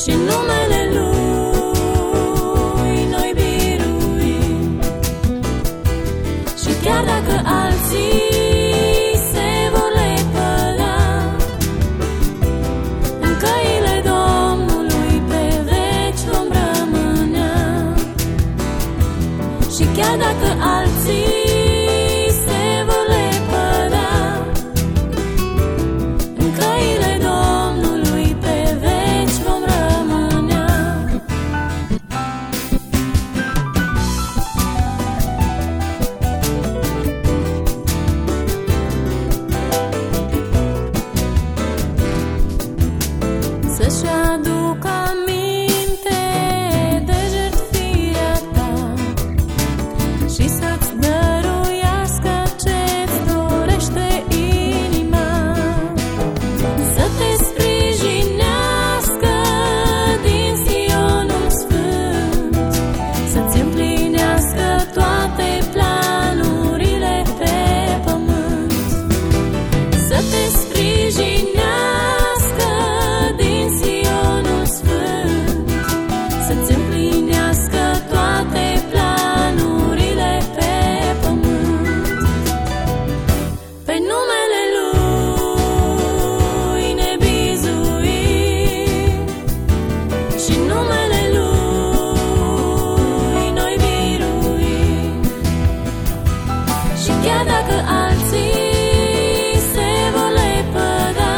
și în numele Lui noi biruim. Și chiar dacă alții se vor lepăda, în căile Domnului pe veci vom rămânea. Și chiar dacă alții se vor lepăda, în căile Domnului pe veci vom rămânea. Să-și aducă aminte de jertfirea ta și să-ți dăruiască ce-ți dorește inima. Să te sprijinească din Sionul Sfânt, să-ți împlinească toate planurile pe pământ. Să te sprijinească din Sionul Sfânt, să-ți împlinească toate planurile pe pământ. Pe numele Lui ne bizuim și în numele Lui noi biruim. Și chiar dacă alții se vor lepăda,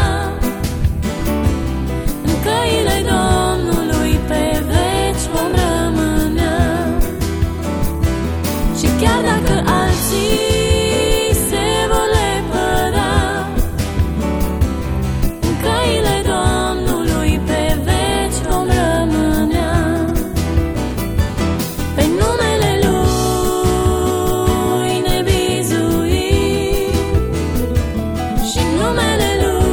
în căile Domnului pe veci vom rămânea. Și chiar dacă alții se vor lepăda, în căile Domnului pe veci vom rămânea. Pe numele Lui ne bizuim și în numele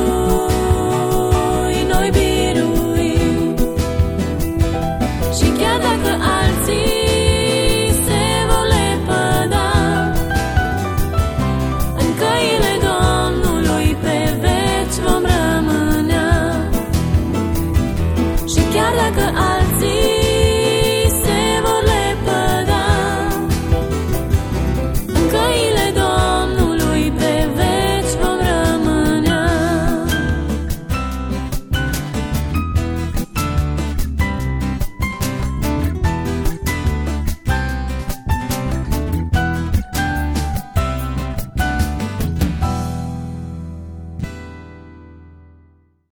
Lui noi biruim. Și chiar dacă alții se vor lepăda, în căile Domnului pe veci vom rămânea. Și chiar dacă